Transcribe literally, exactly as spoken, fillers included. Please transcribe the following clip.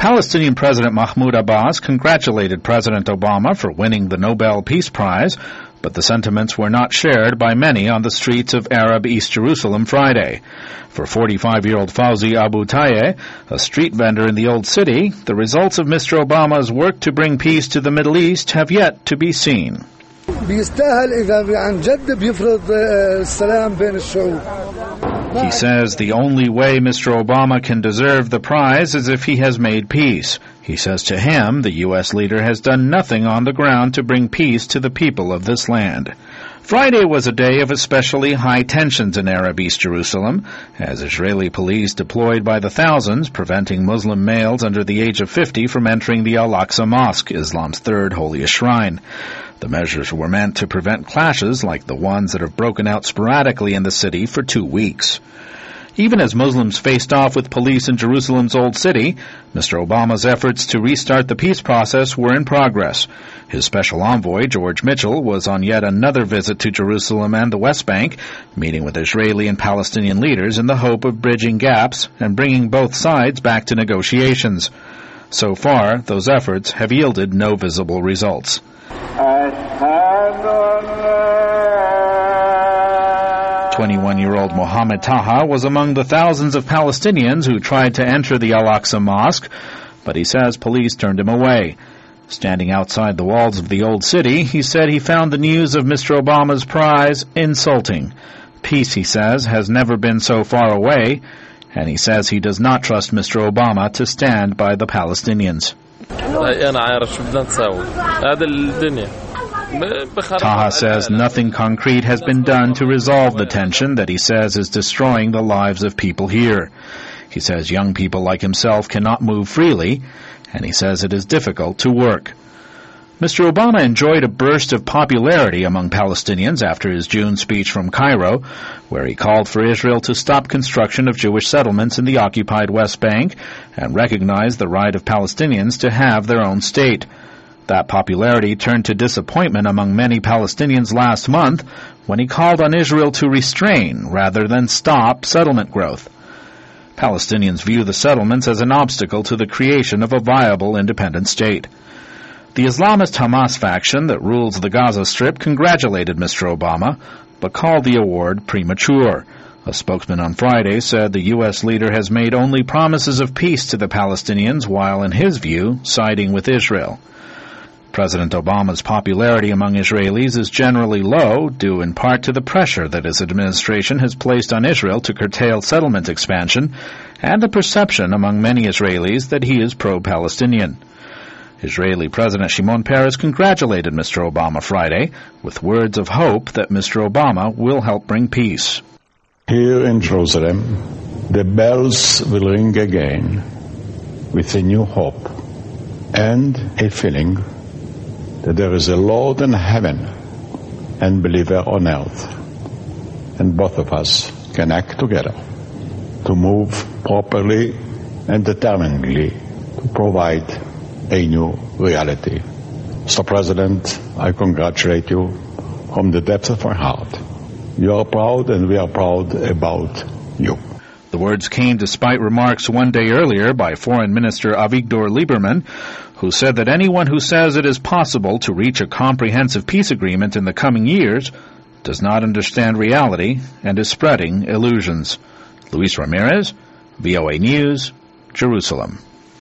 Palestinian President Mahmoud Abbas congratulated President Obama for winning the Nobel Peace Prize, but the sentiments were not shared by many on the streets of Arab East Jerusalem Friday. For forty-five-year-old Fawzi Abu Tayyeh, a street vendor in the Old City, the results of Mister Obama's work to bring peace to the Middle East have yet to be seen. He says the only way Mister Obama can deserve the prize is if he has made peace. He says to him, the U S leader has done nothing on the ground to bring peace to the people of this land. Friday was a day of especially high tensions in Arab East Jerusalem, as Israeli police deployed by the thousands, preventing Muslim males under the age of fifty from entering the Al-Aqsa Mosque, Islam's third holiest shrine. The measures were meant to prevent clashes like the ones that have broken out sporadically in the city for two weeks. Even as Muslims faced off with police in Jerusalem's Old City, Mister Obama's efforts to restart the peace process were in progress. His special envoy, George Mitchell, was on yet another visit to Jerusalem and the West Bank, meeting with Israeli and Palestinian leaders in the hope of bridging gaps and bringing both sides back to negotiations. So far, those efforts have yielded no visible results. twenty-one-year-old Mohammed Taha was among the thousands of Palestinians who tried to enter the Al-Aqsa Mosque, but he says police turned him away. Standing outside the walls of the Old City, he said he found the news of Mister Obama's prize insulting. Peace, he says, has never been so far away, and he says he does not trust Mister Obama to stand by the Palestinians. Taha says nothing concrete has been done to resolve the tension that he says is destroying the lives of people here. He says young people like himself cannot move freely, and he says it is difficult to work. Mister Obama enjoyed a burst of popularity among Palestinians after his June speech from Cairo, where he called for Israel to stop construction of Jewish settlements in the occupied West Bank and recognize the right of Palestinians to have their own state. That popularity turned to disappointment among many Palestinians last month when he called on Israel to restrain rather than stop settlement growth. Palestinians view the settlements as an obstacle to the creation of a viable independent state. The Islamist Hamas faction that rules the Gaza Strip congratulated Mister Obama, but called the award premature. A spokesman on Friday said the U S leader has made only promises of peace to the Palestinians while, in his view, siding with Israel. President Obama's popularity among Israelis is generally low, due in part to the pressure that his administration has placed on Israel to curtail settlement expansion, and the perception among many Israelis that he is pro-Palestinian. Israeli President Shimon Peres congratulated Mister Obama Friday with words of hope that Mister Obama will help bring peace. Here in Jerusalem, the bells will ring again with a new hope and a feeling that there is a Lord in heaven and believer on earth, and both of us can act together to move properly and determinedly to provide a new reality. Mister President, I congratulate you from the depths of my heart. You are proud and we are proud about you. The words came despite remarks one day earlier by Foreign Minister Avigdor Lieberman, who said that anyone who says it is possible to reach a comprehensive peace agreement in the coming years does not understand reality and is spreading illusions. Luis Ramirez, V O A News, Jerusalem.